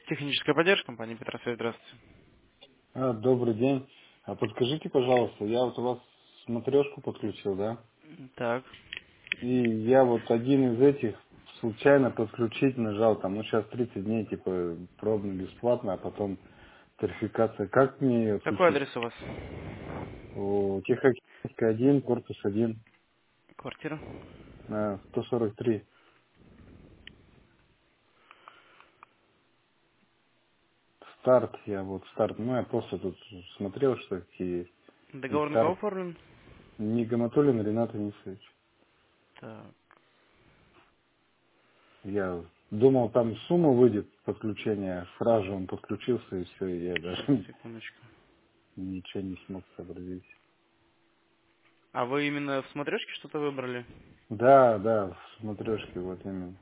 Техническая поддержка, компания Петросвет, здравствуйте. Добрый день. А подскажите, пожалуйста, я вот у вас смотрешку подключил, да? Так, И я вот один из этих случайно подключить нажал, там, ну сейчас 30 дней, типа, пробно бесплатно, а потом тарификация. Как мне ее какой отключить? адрес у вас? Тихоокеанская 1, корпус 1, Квартира. 143. Старт, ну я просто тут смотрел, что какие есть. И Договор на кого старт. оформлен? Нигаматуллин Ренат Анисович. Так, Я думал, там сумма выйдет подключения, сразу же он подключился и все, и я сейчас, даже секундочку. ничего не смог сообразить. А вы именно в смотрешке что-то выбрали? Да, да, в смотрешке вот именно.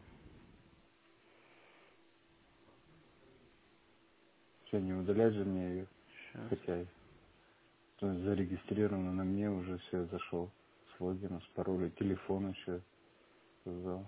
Все, не удалять же мне ее, Сейчас. хотя зарегистрировано на мне уже все, зашел с логином, с паролем, телефон еще создал.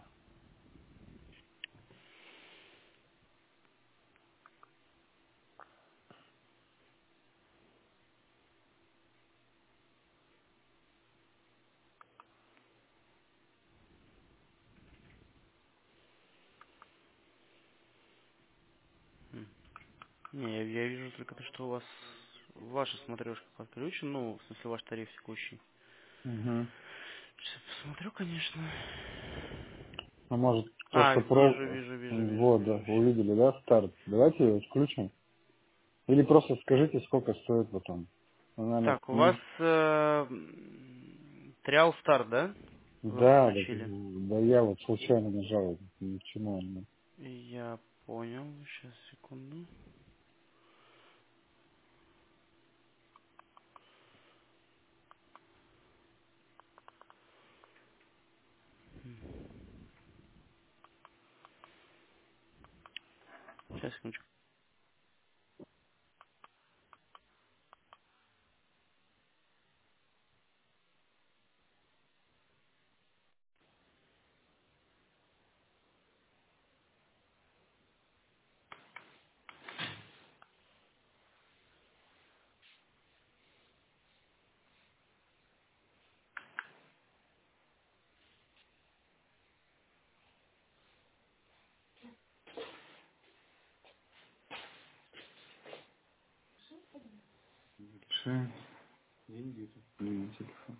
Не, я вижу только то, что у вас ваша смотрешка подключена, ну, в смысле ваш тариф текущий. Угу. Сейчас посмотрю, конечно. Ну, может, то, А, что вижу, вот, да, вижу. Щас. увидели, да, старт. Давайте его включим. Или просто скажите, сколько стоит потом. Ну, наверное, Так, у вас триал старт, да? Вы да, да, подключили. да, я вот случайно нажал, ни к чему он. Я понял. Сейчас, секунду. Сейчас, секундочку. Решаем. Деньги. Блин, телефон.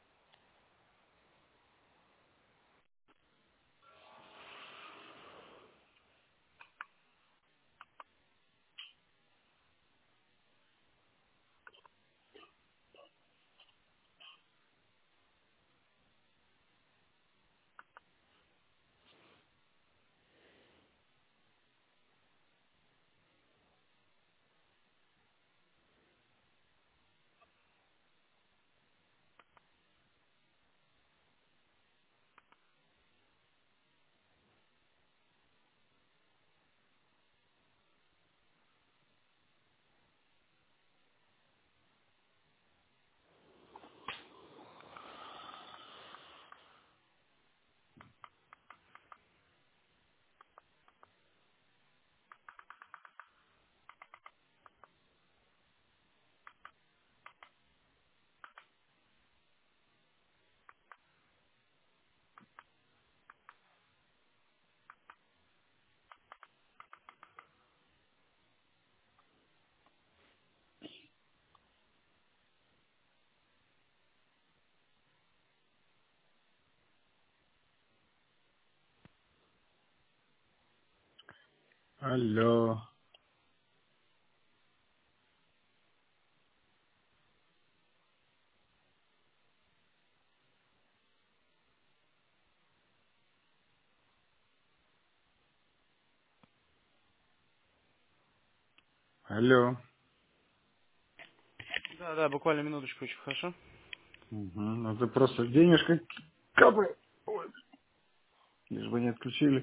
Алло. Алло. Да, да, буквально минуточку, очень хорошо. Угу. Ну это просто денежка капает. Ой, лишь бы не отключили.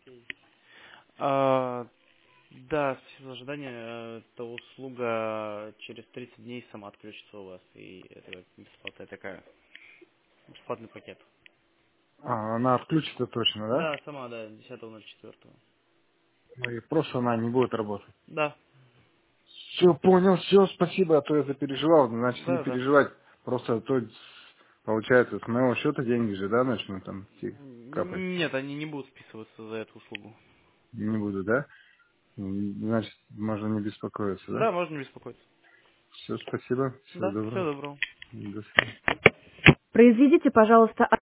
А, да, спасибо за ожидание. Эта услуга через 30 дней сама отключится у вас, и это бесплатная такая, бесплатный пакет. Она отключится точно, да? Да, сама, да, 10.04. Ну и просто она не будет работать. Да, Все, понял, все, спасибо, а то я запереживал, значит не да, да. переживать. Просто то, получается, с моего счета деньги же, да, начнут там идти, капать. Нет, они не будут списываться за эту услугу. Не буду, да? Значит, можно не беспокоиться, да? Да, можно не беспокоиться. Все, спасибо, всего Да, всего доброго. доброго. До свидания. Произведите, пожалуйста,